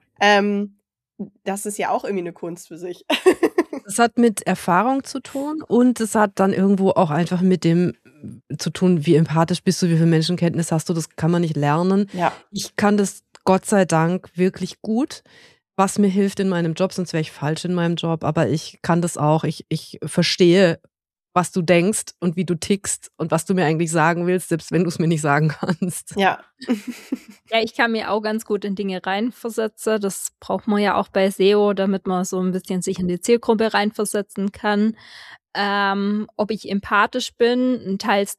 Das ist ja auch irgendwie eine Kunst für sich. Das hat mit Erfahrung zu tun und es hat dann irgendwo auch einfach mit dem zu tun, wie empathisch bist du, wie viel Menschenkenntnis hast du, das kann man nicht lernen. Ja. Ich kann das Gott sei Dank wirklich gut, was mir hilft in meinem Job, sonst wäre ich falsch in meinem Job, aber ich kann das auch, ich verstehe, was du denkst und wie du tickst und was du mir eigentlich sagen willst, selbst wenn du es mir nicht sagen kannst. Ja. Ja, ich kann mir auch ganz gut in Dinge reinversetzen. Das braucht man ja auch bei SEO, damit man so ein bisschen sich in die Zielgruppe reinversetzen kann. Ob ich empathisch bin, teils.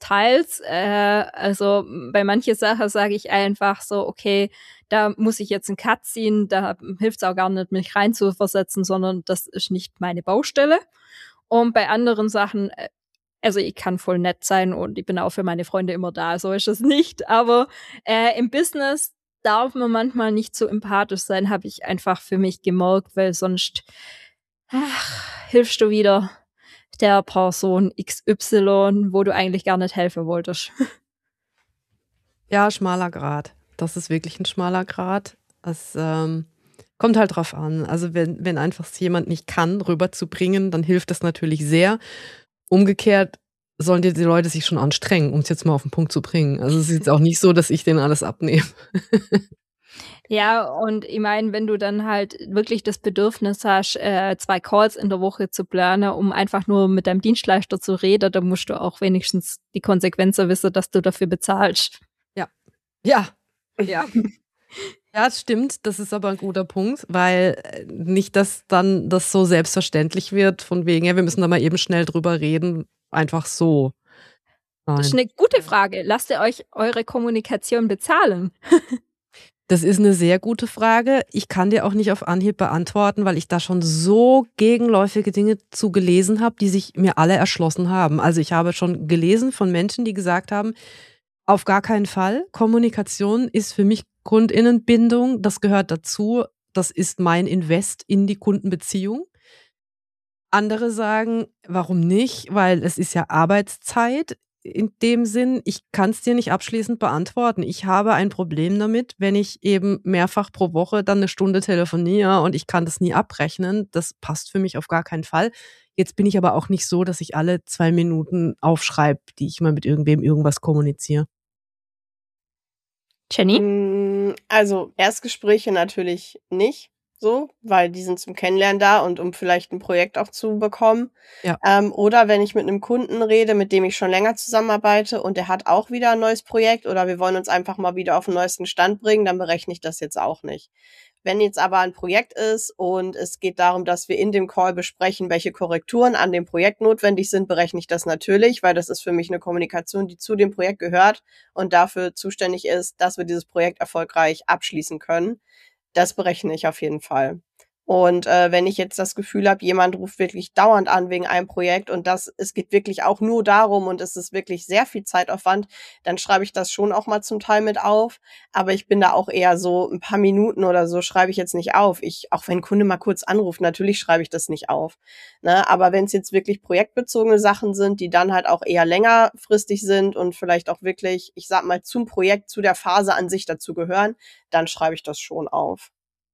Also bei manchen Sachen sage ich einfach so, okay, da muss ich jetzt einen Cut ziehen, da hilft es auch gar nicht, mich reinzuversetzen, sondern das ist nicht meine Baustelle. Und bei anderen Sachen, also ich kann voll nett sein und ich bin auch für meine Freunde immer da, so ist es nicht. Aber im Business darf man manchmal nicht so empathisch sein, habe ich einfach für mich gemerkt, weil sonst hilfst du wieder der Person XY, wo du eigentlich gar nicht helfen wolltest. Ja, schmaler Grat. Das ist wirklich ein schmaler Grat. Es kommt halt drauf an. Also wenn einfach es jemand nicht kann, rüberzubringen, dann hilft das natürlich sehr. Umgekehrt sollen die Leute sich schon anstrengen, um es jetzt mal auf den Punkt zu bringen. Also es ist jetzt auch nicht so, dass ich denen alles abnehme. Ja, und ich meine, wenn du dann halt wirklich das Bedürfnis hast, 2 Calls in der Woche zu planen, um einfach nur mit deinem Dienstleister zu reden, dann musst du auch wenigstens die Konsequenzen wissen, dass du dafür bezahlst. Ja. Ja, das stimmt. Das ist aber ein guter Punkt, weil nicht, dass dann das so selbstverständlich wird, von wegen, ja, wir müssen da mal eben schnell drüber reden, einfach so. Das ist Nein. eine gute Frage. Lasst ihr euch eure Kommunikation bezahlen? Das ist eine sehr gute Frage. Ich kann dir auch nicht auf Anhieb beantworten, weil ich da schon so gegenläufige Dinge zu gelesen habe, die sich mir alle erschlossen haben. Also ich habe schon gelesen von Menschen, die gesagt haben, auf gar keinen Fall. Kommunikation ist für mich Kundinnenbindung. Das gehört dazu. Das ist mein Invest in die Kundenbeziehung. Andere sagen, warum nicht? Weil es ist ja Arbeitszeit in dem Sinn. Ich kann es dir nicht abschließend beantworten. Ich habe ein Problem damit, wenn ich eben mehrfach pro Woche dann eine Stunde telefoniere und ich kann das nie abrechnen. Das passt für mich auf gar keinen Fall. Jetzt bin ich aber auch nicht so, dass ich alle 2 Minuten aufschreibe, die ich mal mit irgendwem irgendwas kommuniziere. Jenny? Also Erstgespräche natürlich nicht so, weil die sind zum Kennenlernen da und um vielleicht ein Projekt auch zu bekommen. Ja. Oder wenn ich mit einem Kunden rede, mit dem ich schon länger zusammenarbeite und der hat auch wieder ein neues Projekt oder wir wollen uns einfach mal wieder auf den neuesten Stand bringen, dann berechne ich das jetzt auch nicht. Wenn jetzt aber ein Projekt ist und es geht darum, dass wir in dem Call besprechen, welche Korrekturen an dem Projekt notwendig sind, berechne ich das natürlich, weil das ist für mich eine Kommunikation, die zu dem Projekt gehört und dafür zuständig ist, dass wir dieses Projekt erfolgreich abschließen können. Das berechne ich auf jeden Fall. Und wenn ich jetzt das Gefühl habe, jemand ruft wirklich dauernd an wegen einem Projekt und es geht wirklich auch nur darum und es ist wirklich sehr viel Zeitaufwand, dann schreibe ich das schon auch mal zum Teil mit auf. Aber ich bin da auch eher so ein paar Minuten oder so schreibe ich jetzt nicht auf. Auch wenn ein Kunde mal kurz anruft, natürlich schreibe ich das nicht auf. Ne? Aber wenn es jetzt wirklich projektbezogene Sachen sind, die dann halt auch eher längerfristig sind und vielleicht auch wirklich, ich sag mal, zum Projekt, zu der Phase an sich dazu gehören, dann schreibe ich das schon auf.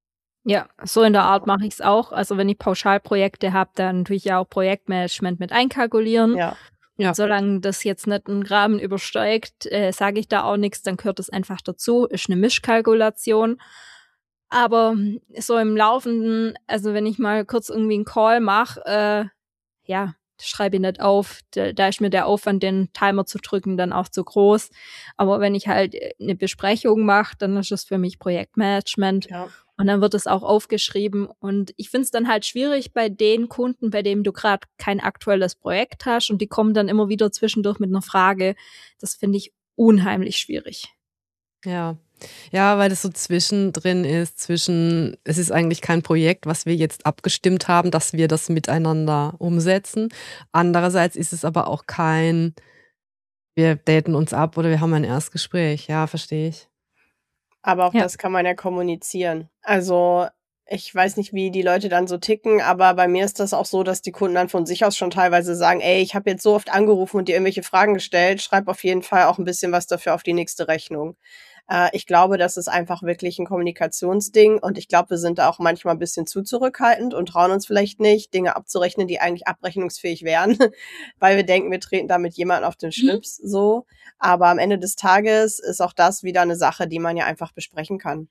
Ja, so in der Art mache ich es auch. Also wenn ich Pauschalprojekte habe, dann tue ich ja auch Projektmanagement mit einkalkulieren. Ja. Solange das jetzt nicht einen Rahmen übersteigt, sage ich da auch nichts, dann gehört das einfach dazu. Ist eine Mischkalkulation. Aber so im Laufenden, also wenn ich mal kurz irgendwie einen Call mache, ja, schreibe ich nicht auf. Da ist mir der Aufwand, den Timer zu drücken, dann auch zu groß. Aber wenn ich halt eine Besprechung mache, dann ist es für mich Projektmanagement. Ja. Und dann wird es auch aufgeschrieben. Und ich finde es dann halt schwierig bei den Kunden, bei denen du gerade kein aktuelles Projekt hast und die kommen dann immer wieder zwischendurch mit einer Frage. Das finde ich unheimlich schwierig. Ja. Ja, weil das so zwischendrin ist, es ist eigentlich kein Projekt, was wir jetzt abgestimmt haben, dass wir das miteinander umsetzen. Andererseits ist es aber auch kein, wir daten uns ab oder wir haben ein Erstgespräch. Ja, verstehe ich. Aber auch das kann man ja kommunizieren. Also ich weiß nicht, wie die Leute dann so ticken, aber bei mir ist das auch so, dass die Kunden dann von sich aus schon teilweise sagen, ey, ich habe jetzt so oft angerufen und dir irgendwelche Fragen gestellt, schreib auf jeden Fall auch ein bisschen was dafür auf die nächste Rechnung. Ich glaube, das ist einfach wirklich ein Kommunikationsding und ich glaube, wir sind da auch manchmal ein bisschen zu zurückhaltend und trauen uns vielleicht nicht, Dinge abzurechnen, die eigentlich abrechnungsfähig wären, weil wir denken, wir treten damit jemanden auf den Schlips, so. Aber am Ende des Tages ist auch das wieder eine Sache, die man ja einfach besprechen kann.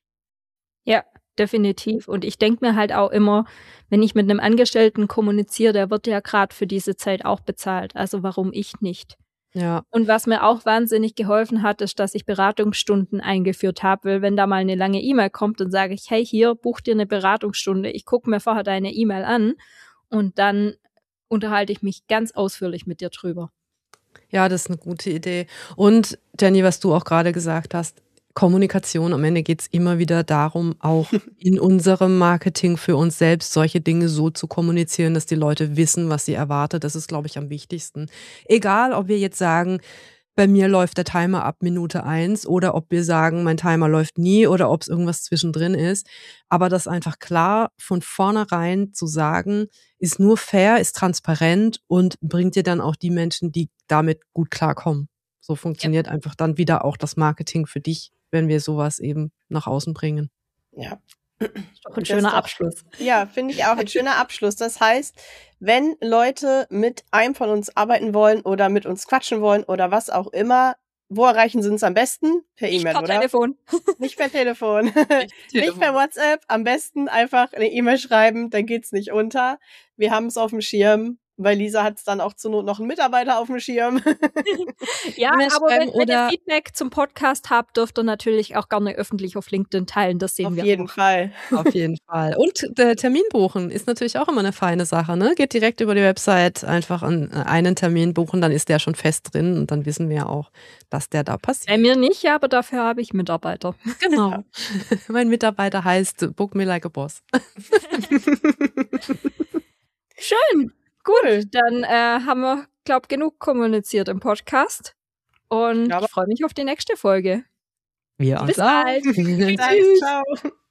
Ja, definitiv. Und ich denke mir halt auch immer, wenn ich mit einem Angestellten kommuniziere, der wird ja gerade für diese Zeit auch bezahlt. Also warum ich nicht? Ja. Und was mir auch wahnsinnig geholfen hat, ist, dass ich Beratungsstunden eingeführt habe, weil wenn da mal eine lange E-Mail kommt, dann sage ich, hey, hier, buch dir eine Beratungsstunde, ich gucke mir vorher deine E-Mail an und dann unterhalte ich mich ganz ausführlich mit dir drüber. Ja, das ist eine gute Idee. Und Jenny, was du auch gerade gesagt hast, Kommunikation, am Ende geht es immer wieder darum, auch in unserem Marketing für uns selbst solche Dinge so zu kommunizieren, dass die Leute wissen, was sie erwartet. Das ist, glaube ich, am wichtigsten. Egal, ob wir jetzt sagen, bei mir läuft der Timer ab Minute 1 oder ob wir sagen, mein Timer läuft nie oder ob es irgendwas zwischendrin ist. Aber das einfach klar von vornherein zu sagen, ist nur fair, ist transparent und bringt dir dann auch die Menschen, die damit gut klarkommen. So funktioniert einfach dann wieder auch das Marketing für dich, wenn wir sowas eben nach außen bringen. Ja. Doch ein schöner Abschluss. Ja, finde ich auch ein schöner Abschluss. Das heißt, wenn Leute mit einem von uns arbeiten wollen oder mit uns quatschen wollen oder was auch immer, wo erreichen sie uns am besten? Per E-Mail, oder? Telefon. Nicht per Telefon. Nicht per WhatsApp. Am besten einfach eine E-Mail schreiben, dann geht's nicht unter. Wir haben es auf dem Schirm. Weil Lisa hat es dann auch zur Not noch einen Mitarbeiter auf dem Schirm. Ja, aber wenn ihr Feedback zum Podcast habt, dürft ihr natürlich auch gerne öffentlich auf LinkedIn teilen. Das sehen wir Auf jeden Fall. Auf jeden Fall. Und der Termin buchen ist natürlich auch immer eine feine Sache. Ne? Geht direkt über die Website einfach an einen Termin buchen, dann ist der schon fest drin und dann wissen wir auch, dass der da passiert. Bei mir nicht, aber dafür habe ich Mitarbeiter. Genau. Ja. Mein Mitarbeiter heißt Book Me Like a Boss. Schön. Gut, dann haben wir, glaube ich, genug kommuniziert im Podcast. Und ich freue mich auf die nächste Folge. Wir Bis bald. Tschüss. Ciao.